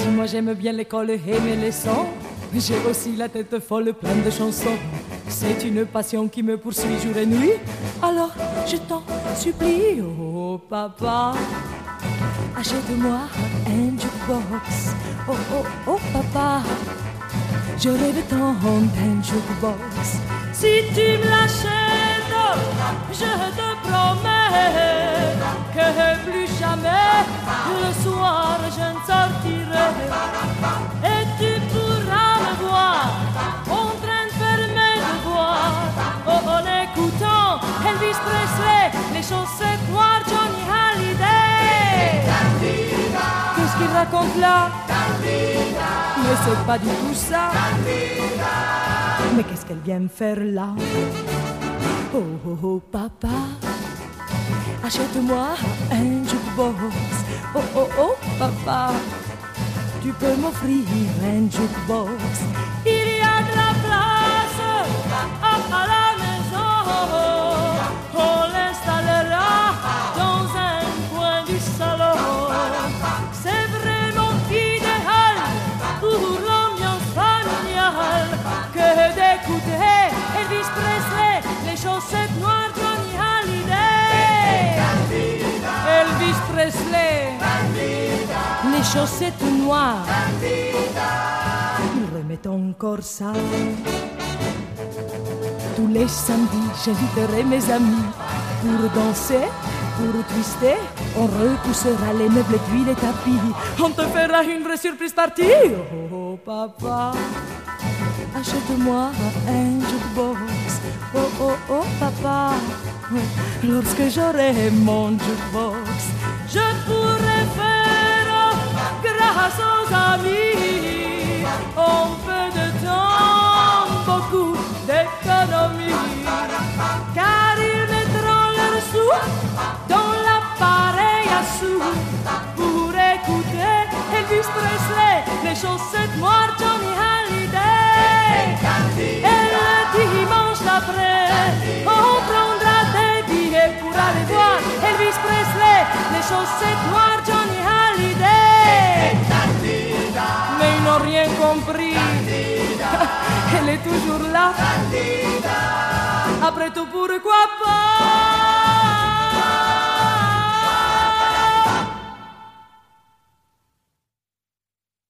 Moi j'aime bien l'école et mes leçons. J'ai aussi la tête folle pleine de chansons. C'est une passion qui me poursuit jour et nuit. Alors je t'en supplie, oh papa, achète-moi un jukebox. Oh oh oh papa, je rêve tant d'un jukebox. Si tu me l'achètes, je te promets que plus jamais le soir je ne sortirai. Et tu pourras me voir en train de faire mes devoirs en écoutant Elvis Presley, les chaussettes noires, Johnny Hallyday. Qu'est-ce qu'il raconte là? Mais c'est pas du tout ça. Mais qu'est-ce qu'elle vient me faire là? Oh oh oh papa, achète-moi un jukebox. Oh oh oh papa, tu peux m'offrir un jukebox. Il y a de la place à la maison. On l'installera dans un coin du salon. C'est vraiment idéal pour l'ambiance familiale que d'écouter Elvis Presley, les chaussettes noires, Johnny Hallyday. Elvis Presley, les chaussettes noires. Remettons encore ça. Tous les samedis, j'inviterai mes amis pour danser, pour twister. On repoussera les meubles et puis les tapis. On te fera une vraie surprise party. Oh, oh papa, achète-moi un jukebox. Oh oh oh papa, lorsque j'aurai mon jukebox, je pourrai faire grâce aux amis en peu de temps beaucoup d'économies, car ils mettront leurs sous dans l'appareil à sous pour écouter Elvis Presley, les chaussettes noires, Johnny Hallyday. Et le dimanche d'après, on prendra des billets pour aller voir Elvis Presley, les chaussettes noires, Johnny Hallyday. Mais ils n'ont rien compris. Elle est toujours là. Après tout, pourquoi pas?